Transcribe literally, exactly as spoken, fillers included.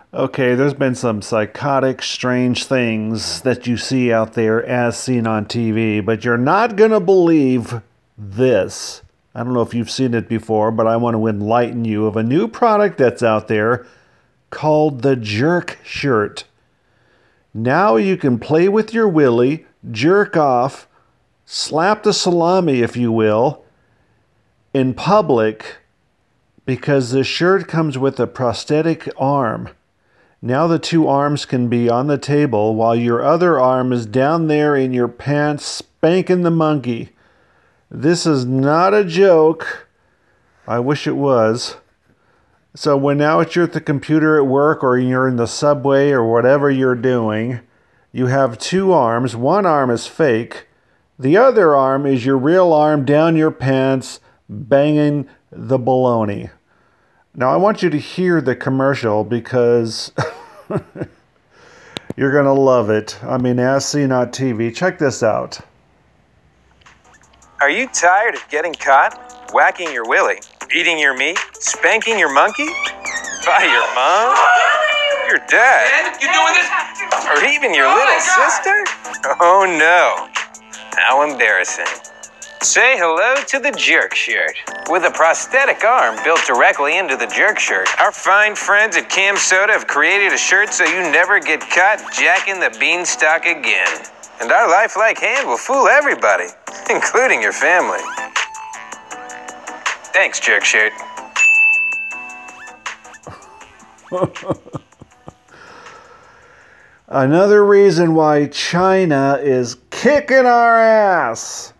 Okay, there's been some psychotic, strange things that you see out there as seen on T V, but you're not going to believe this. I don't know if you've seen it before, but I want to enlighten you of a new product that's out there called the Jerk Shirt. Now you can play with your willy, jerk off, slap the salami, if you will, in public because the shirt comes with a prosthetic arm. Now the two arms can be on the table while your other arm is down there in your pants spanking the monkey. This is not a joke. I wish it was. So when now you're at the computer at work or you're in the subway or whatever you're doing, you have two arms. One arm is fake. The other arm is your real arm down your pants banging the baloney. Now I want you to hear the commercial because you're going to love it. I mean, as seen on T V. Check this out. Are you tired of getting caught? Whacking your willy, eating your meat, spanking your monkey? By your mom? Your dad? You doing this? Or even your Oh my little God. sister? Oh no. How embarrassing. Say hello to the Jerk Shirt. With a prosthetic arm built directly into the Jerk Shirt, our fine friends at Cam Soda have created a shirt so you never get caught jacking the beanstalk again. And our lifelike hand will fool everybody, including your family. Thanks, Jerk Shirt. Another reason why China is kicking our ass.